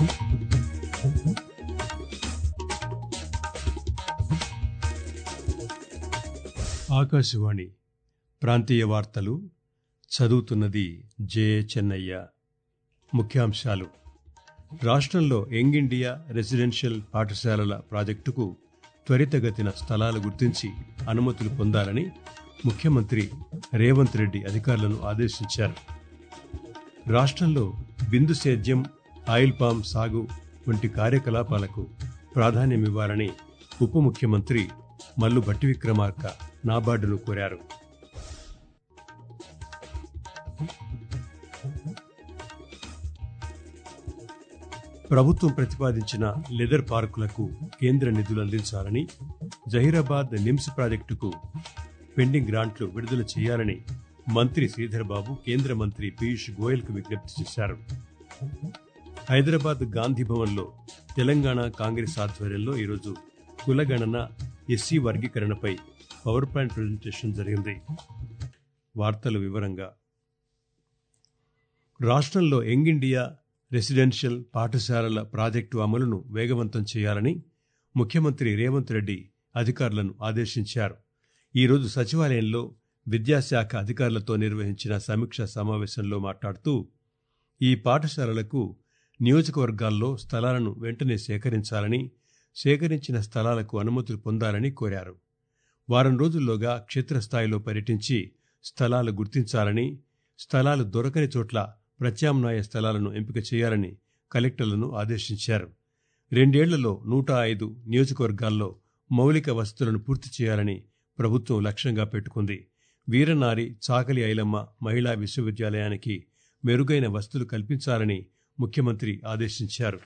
ఆకాశవాణి ప్రాంతీయ వార్తలు చదువుతున్నది జే చెన్నయ్య. ముఖ్యాంశాలు: రాష్ట్రంలో యంగ్ ఇండియా రెసిడెన్షియల్ పాఠశాలల ప్రాజెక్టుకు త్వరితగతిన స్థలాలు గుర్తించి అనుమతులు పొందాలని ముఖ్యమంత్రి రేవంత్ రెడ్డి అధికారులను ఆదేశించారు. రాష్ట్రంలో బిందు సేద్యం, ఆయిల్ పామ్ సాగు వంటి కార్యకలాపాలకు ప్రాధాన్యమివ్వాలని ఉప ముఖ్యమంత్రి మల్లు భట్టి విక్రమార్క నాబార్డును కోరారు. ప్రభుత్వం ప్రతిపాదించిన లెదర్ పార్కులకు కేంద్ర నిధులు అందించాలని, జహీరాబాద్ నిమ్స్ ప్రాజెక్టుకు పెండింగ్ గ్రాంట్లు విడుదల చేయాలని మంత్రి శ్రీధర్ బాబు కేంద్ర మంత్రి పీయూష్ గోయల్కు విజ్ఞప్తి చేశారు. హైదరాబాద్ గాంధీ భవన్లో తెలంగాణ కాంగ్రెస్ ఆధ్వర్యంలో ఈరోజు కులగణన, ఎస్సీ వర్గీకరణపై పవర్ పాయింట్ ప్రజెంటేషన్ జరిగింది. వార్తల వివరంగా: రాష్ట్రంలో యంగ్ ఇండియా రెసిడెన్షియల్ పాఠశాలల ప్రాజెక్టు అమలును వేగవంతం చేయాలని ముఖ్యమంత్రి రేవంత్ రెడ్డి అధికారులను ఆదేశించారు. ఈరోజు సచివాలయంలో విద్యాశాఖ అధికారులతో నిర్వహించిన సమీక్షా సమావేశంలో మాట్లాడుతూ ఈ పాఠశాలలకు నియోజకవర్గాల్లో స్థలాలను వెంటనే సేకరించాలని, సేకరించిన స్థలాలకు అనుమతులు పొందాలని కోరారు. వారం రోజుల్లోగా క్షేత్రస్థాయిలో పర్యటించి స్థలాలు గుర్తించాలని, స్థలాలు దొరకని చోట్ల ప్రత్యామ్నాయ స్థలాలను ఎంపిక చేయాలని కలెక్టర్లను ఆదేశించారు. 2 ఏళ్లలో 105 నియోజకవర్గాల్లో మౌలిక వసతులను పూర్తి చేయాలని ప్రభుత్వం లక్ష్యంగా పెట్టుకుంది. వీరనారి చాకలి ఐలమ్మ మహిళా విశ్వవిద్యాలయానికి మెరుగైన వసతులు కల్పించాలని ముఖ్యమంత్రి ఆదేశించారు.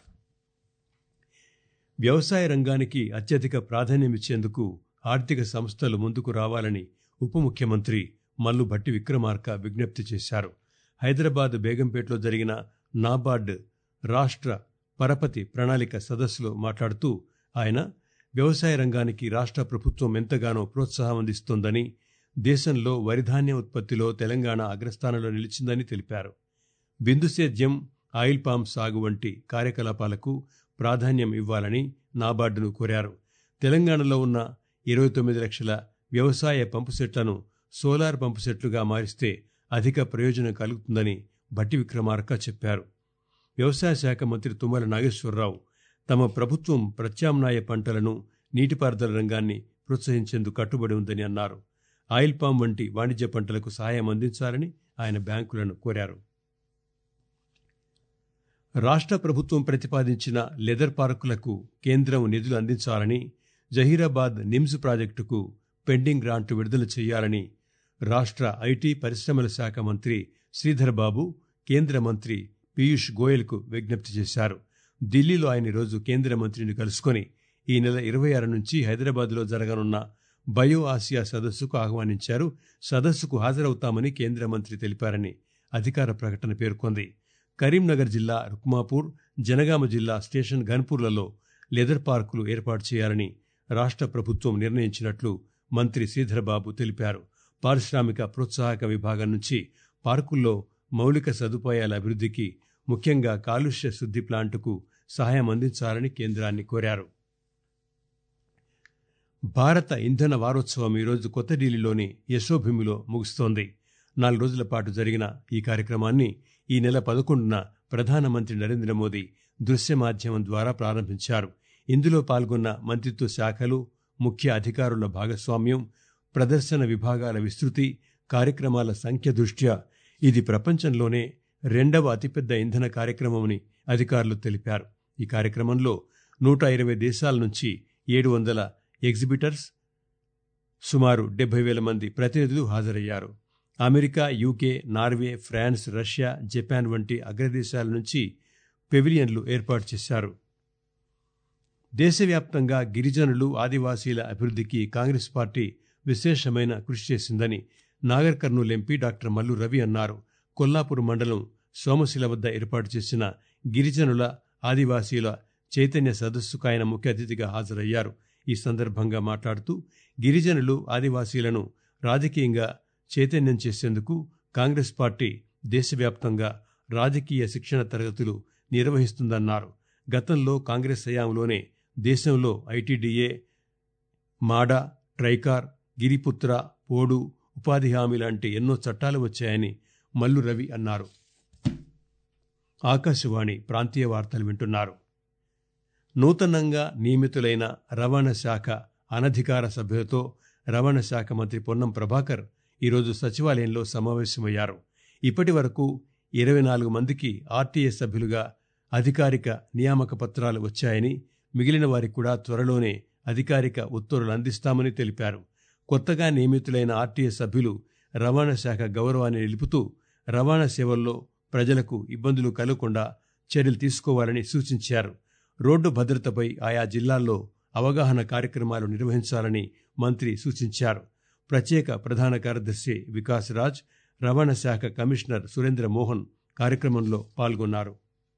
వ్యవసాయ రంగానికి అత్యధిక ప్రాధాన్యమిచ్చేందుకు ఆర్థిక సంస్థలు ముందుకు రావాలని ఉప ముఖ్యమంత్రి మల్లు భట్టి విక్రమార్క విజ్ఞప్తి చేశారు. హైదరాబాద్ బేగంపేటలో జరిగిన నాబార్డ్ రాష్ట్ర పరపతి ప్రణాళిక సదస్సులో మాట్లాడుతూ ఆయన వ్యవసాయ రంగానికి రాష్ట్ర ప్రభుత్వం ఎంతగానో ప్రోత్సాహం అందిస్తోందని, దేశంలో వరిధాన్య ఉత్పత్తిలో తెలంగాణ అగ్రస్థానంలో నిలిచిందని తెలిపారు. బిందు సేద్యం, ఆయిల్ పామ్ సాగు వంటి కార్యకలాపాలకు ప్రాధాన్యం ఇవ్వాలని నాబార్డును కోరారు. తెలంగాణలో ఉన్న 29 లక్షల వ్యవసాయ పంపు సెట్లను సోలార్ పంపు సెట్లుగా మారిస్తే అధిక ప్రయోజనం కలుగుతుందని భట్టి విక్రమార్క చెప్పారు. వ్యవసాయ శాఖ మంత్రి తుమ్మల నాగేశ్వరరావు తమ ప్రభుత్వం ప్రత్యామ్నాయ పంటలను, నీటిపారుదల రంగాన్ని ప్రోత్సహించేందుకు కట్టుబడి ఉందని అన్నారు. ఆయిల్ పామ్ వంటి వాణిజ్య పంటలకు సహాయం అందించాలని ఆయన బ్యాంకులను కోరారు. రాష్ట్ర ప్రభుత్వం ప్రతిపాదించిన లెదర్ పార్కులకు కేంద్రం నిధులు అందించాలని, జహీరాబాద్ నిమ్స్ ప్రాజెక్టుకు పెండింగ్ గ్రాంట్లు విడుదల చేయాలని రాష్ట్ర ఐటీ పరిశ్రమల శాఖ మంత్రి శ్రీధర్ బాబు కేంద్ర మంత్రి పీయూష్ గోయల్కు విజ్ఞప్తి చేశారు. ఢిల్లీలో ఆయన ఈరోజు కేంద్ర మంత్రిని కలుసుకుని ఈ నెల 26 నుంచి హైదరాబాద్లో జరగనున్న బయో ఆసియా సదస్సుకు ఆహ్వానించారు. సదస్సుకు హాజరవుతామని కేంద్ర మంత్రి తెలిపారని అధికార ప్రకటన పేర్కొంది. కరీంనగర్ జిల్లా రుక్మాపూర్, జనగామ జిల్లా స్టేషన్ ఘన్పూర్లలో లెదర్ పార్కులు ఏర్పాటు చేయాలని రాష్ట్ర ప్రభుత్వం నిర్ణయించినట్లు మంత్రి శ్రీధర్ బాబు తెలిపారు. పారిశ్రామిక ప్రోత్సాహక విభాగం నుంచి పార్కుల్లో మౌలిక సదుపాయాల అభివృద్ధికి, ముఖ్యంగా కాలుష్య శుద్ధి ప్లాంటుకు సహాయం అందించాలని కేంద్రాన్ని కోరారు. భారత ఇంధన వారోత్సవం ఈరోజు కొత్త ఢిల్లీలోని యశోభూమిలో ముగుస్తోంది. 4 రోజుల పాటు జరిగిన ఈ కార్యక్రమాన్ని ఈ నెల 11న ప్రధానమంత్రి నరేంద్ర మోదీ దృశ్య మాధ్యమం ద్వారా ప్రారంభించారు. ఇందులో పాల్గొన్న మంత్రిత్వ శాఖలు, ముఖ్య అధికారుల భాగస్వామ్యం, ప్రదర్శన విభాగాల విస్తృతి, కార్యక్రమాల సంఖ్య దృష్ట్యా ఇది ప్రపంచంలోనే 2వ అతిపెద్ద ఇంధన కార్యక్రమమని అధికారులు తెలిపారు. ఈ కార్యక్రమంలో 120 దేశాల నుంచి 700 ఎగ్జిబిటర్స్, సుమారు 70,000 మంది ప్రతినిధులు హాజరయ్యారు. America, UK, Norway, France, Russia, Japan వంటి అగ్రదేశాల నుంచి పెవిలియన్లు ఏర్పాటు చేశారు. దేశవ్యాప్తంగా గిరిజనులు, ఆదివాసీల అభివృద్ధికి కాంగ్రెస్ పార్టీ విశేషమైన కృషి చేసిందని నాగర్ కర్నూల్ ఎంపీ డాక్టర్ మల్లు రవి అన్నారు. కొల్లాపూర్ మండలం సోమశిల వద్ద ఏర్పాటు చేసిన గిరిజనుల, ఆదివాసీల చైతన్య సదస్సుకు ఆయన ముఖ్య అతిథిగా హాజరయ్యారు. ఈ సందర్భంగా మాట్లాడుతూ గిరిజనులు, ఆదివాసీలను రాజకీయంగా చైతన్యం చేసేందుకు కాంగ్రెస్ పార్టీ దేశవ్యాప్తంగా రాజకీయ శిక్షణ తరగతులు నిర్వహిస్తుందన్నారు. గతంలో కాంగ్రెస్ హయాంలోనే దేశంలో ఐటీడీఏ, మాడా, ట్రైకార్, గిరిపుత్ర, పోడు, ఉపాధి హామీ లాంటి ఎన్నో చట్టాలు వచ్చాయని మల్లు రవి అన్నారు. ఆకాశవాణి ప్రాంతీయ వార్తలు వింటున్నారు. నూతనంగా నియమితులైన రవాణా శాఖ అనధికార సభ్యులతో రవాణా శాఖ మంత్రి పొన్నం ప్రభాకర్ ఈరోజు సచివాలయంలో సమావేశమయ్యారు. ఇప్పటి వరకు 24 మందికి ఆర్టీఏ సభ్యులుగా అధికారిక నియామక పత్రాలు వచ్చాయని, మిగిలిన వారికి కూడా త్వరలోనే అధికారిక ఉత్తర్వులు అందిస్తామని తెలిపారు. కొత్తగా నియమితులైన ఆర్టీఏ సభ్యులు రవాణా శాఖ గౌరవాన్ని నిలుపుతూ రవాణా సేవల్లో ప్రజలకు ఇబ్బందులు కలగకుండా చర్యలు తీసుకోవాలని సూచించారు. రోడ్డు భద్రతపై ఆయా జిల్లాల్లో అవగాహన కార్యక్రమాలు నిర్వహించాలని మంత్రి సూచించారు. ప్రత్యేక ప్రధాన కార్యదర్శి వికాస్ రాజ్, రవాణా శాఖ కమిషనర్ సురేంద్ర మోహన్ కార్యక్రమంలో పాల్గొన్నారు.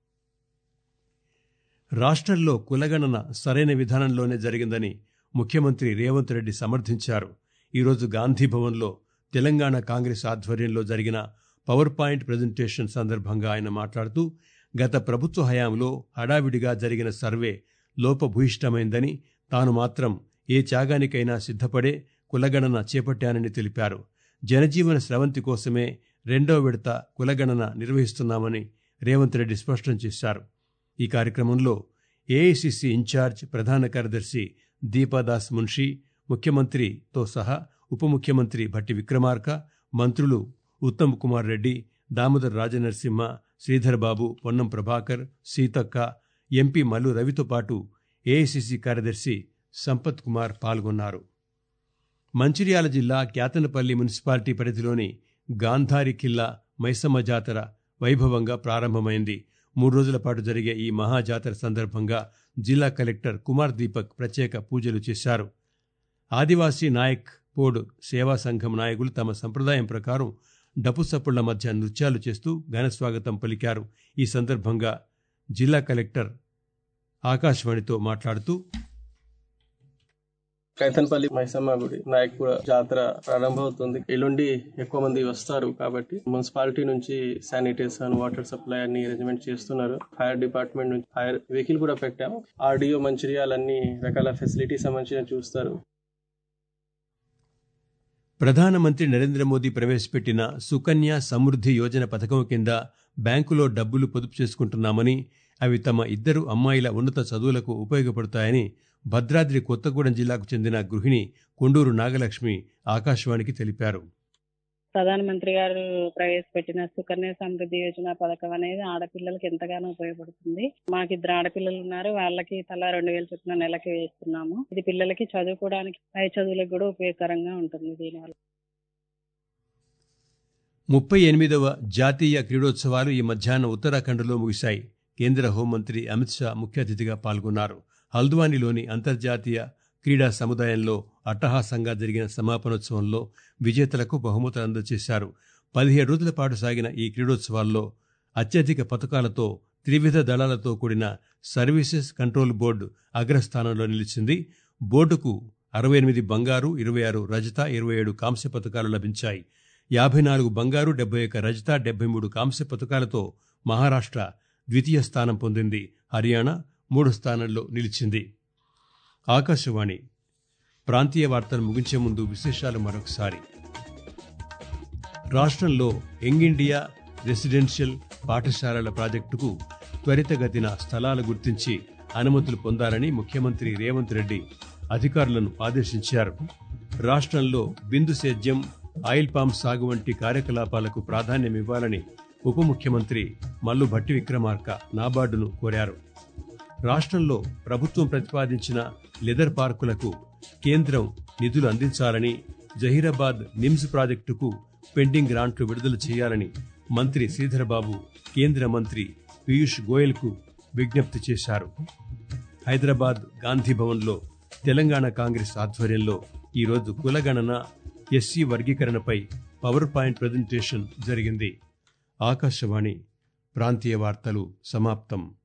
రాష్ట్రంలో కులగణన సరైన విధానంలోనే జరిగిందని ముఖ్యమంత్రి రేవంత్ రెడ్డి సమర్థించారు. ఈరోజు గాంధీభవన్లో తెలంగాణ కాంగ్రెస్ ఆధ్వర్యంలో జరిగిన పవర్ పాయింట్ ప్రజెంటేషన్ సందర్భంగా ఆయన మాట్లాడుతూ, గత ప్రభుత్వ హయాంలో హడావిడిగా జరిగిన సర్వే లోపభూయిష్టమైందని, తాను మాత్రం ఏ త్యాగానికైనా సిద్ధపడే కులగణన చేపట్టానని తెలిపారు. జనజీవన స్రవంతి కోసమే 2వ విడత కులగణన నిర్వహిస్తున్నామని రేవంత్ రెడ్డి స్పష్టం చేశారు. ఈ కార్యక్రమంలో ఏఐసిసి ఇన్ఛార్జ్ ప్రధాన కార్యదర్శి దీపాదాస్ మున్షి, ముఖ్యమంత్రితో సహా ఉప ముఖ్యమంత్రి భట్టి విక్రమార్క, మంత్రులు ఉత్తమ్ కుమార్ రెడ్డి, దామోదర్ రాజనరసింహ, శ్రీధర్ బాబు, పొన్నం ప్రభాకర్, సీతక్క, ఎంపీ మల్లు రవితో పాటు ఏఐసిసి కార్యదర్శి సంపత్ కుమార్ పాల్గొన్నారు. మంచిర్యాల జిల్లా క్యాతనపల్లి మున్సిపాలిటీ పరిధిలోని గాంధారి ఖిల్లా మైసమ్మ జాతర వైభవంగా ప్రారంభమైంది. 3 రోజుల పాటు జరిగే ఈ మహాజాతర సందర్భంగా జిల్లా కలెక్టర్ కుమార్ దీపక్ ప్రత్యేక పూజలు చేశారు. ఆదివాసీ నాయక్ పోడ్ సేవా సంఘం నాయకులు తమ సంప్రదాయం ప్రకారం డప్పు సప్పుళ్ల మధ్య నృత్యాలు చేస్తూ ఘనస్వాగతం పలికారు. ఈ సందర్భంగా జిల్లా కలెక్టర్ ఆకాశవాణితో మాట్లాడుతూ, కైతన్పల్లి మైసమ్మ గుడి నాయకుడ జాతర ప్రారంభమవుతుంది. ఎల్లుండి ఎక్కువ మంది వస్తారు కాబట్టి మున్సిపాలిటీ నుంచి శానిటేషన్, వాటర్ సప్లై అన్ని అరేంజ్మెంట్ చేస్తున్నారు. ఫైర్ డిపార్ట్మెంట్ నుంచి ఫైర్ వెహికల్ కూడా పెట్టాము. ఆర్డీఓ మంచిర్యాల అన్ని రకాల ఫెసిలిటీస్ సంబంధించిన చూస్తారు. ప్రధానమంత్రి నరేంద్ర మోదీ ప్రవేశపెట్టిన సుకన్య సమృద్ధి యోజన పథకం కింద బ్యాంకులో డబ్బులు పొదుపు చేసుకుంటున్నామని, అవి తమ 2 అమ్మాయిల ఉన్నత చదువులకు ఉపయోగపడతాయని భద్రాద్రి కొత్తగూడెం జిల్లాకు చెందిన గృహిణి కొండూరు నాగలక్ష్మి ఆకాశవాణికి తెలిపారు. ప్రధానమంత్రి గారు ప్రవేశపెట్టిన సుకన్య సమృద్ధి యోజన పథకం అనేది ఆడపిల్లలకి ఎంతగానో ఉపయోగపడుతుంది. మాకు 2 ఆడపిల్లలు ఉన్నారు. వాళ్ళకి తలా 2000 చొప్పున నెలకి వేస్తున్నాము. ఇది పిల్లలకి చదువుకోవడానికి, పై చదువులకు కూడా ఉపయోగకరంగా ఉంటుంది. దీనివల్ల 38వ జాతీయ క్రీడోత్సవాలు ఈ మధ్యాహ్నం ఉత్తరాఖండ్లో ముగిశాయి. కేంద్ర హోంమంత్రి అమిత్ షా ముఖ్య అతిథిగా పాల్గొన్నారు. హల్ద్వానీలోని అంతర్జాతీయ క్రీడా సముదాయంలో అట్టహాసంగా జరిగిన సమాపనోత్సవంలో విజేతలకు బహుమతులు అందజేశారు. 17 రోజుల పాటు సాగిన ఈ క్రీడోత్సవాల్లో అత్యధిక పతకాలతో త్రివిధ దళాలతో కూడిన సర్వీసెస్ కంట్రోల్ బోర్డు అగ్రస్థానంలో నిలిచింది. బోర్డుకు 68 బంగారు, 26 రజత, 27 కాంస్య పతకాలు లభించాయి. 54 బంగారు, 71 రజత, 73 కాంస్య పతకాలతో మహారాష్ట్ర ద్వితీయ స్థానం పొందింది. హర్యానా 3వ స్థానంలో నిలిచింది. ఆకాశవాణి ప్రాంతీయ వార్తలు ముగించే ముందు విశేషాలు మరొకసారి. రాష్ట్రంలో యంగ్ ఇండియా రెసిడెన్షియల్ పాఠశాలల ప్రాజెక్టుకు త్వరితగతిన స్థలాలు గుర్తించి అనుమతులు పొందాలని ముఖ్యమంత్రి రేవంత్ రెడ్డి అధికారులను ఆదేశించారు. రాష్ట్రంలో బిందు సేద్యం, ఆయిల్ పామ్ సాగు వంటి కార్యకలాపాలకు ప్రాధాన్యమివ్వాలని ఉప ముఖ్యమంత్రి మల్లు భట్టి విక్రమార్క నాబార్డును కోరారు. రాష్ట్రంలో ప్రభుత్వం ప్రతిపాదించిన లెదర్ పార్కులకు కేంద్రం నిధులు అందించాలని, జహీరాబాద్ నిమ్స్ ప్రాజెక్టుకు పెండింగ్ గ్రాంట్లు విడుదల చేయాలని మంత్రి శ్రీధర్ బాబు కేంద్ర మంత్రి పీయూష్ గోయల్కు విజ్ఞప్తి చేశారు. హైదరాబాద్ గాంధీభవన్లో తెలంగాణ కాంగ్రెస్ ఆధ్వర్యంలో ఈరోజు కులగణన, ఎస్సీ వర్గీకరణపై పవర్ పాయింట్ ప్రజెంటేషన్ జరిగింది. ఆకాశవాణి ప్రాంతీయ వార్తలు సమాప్తం.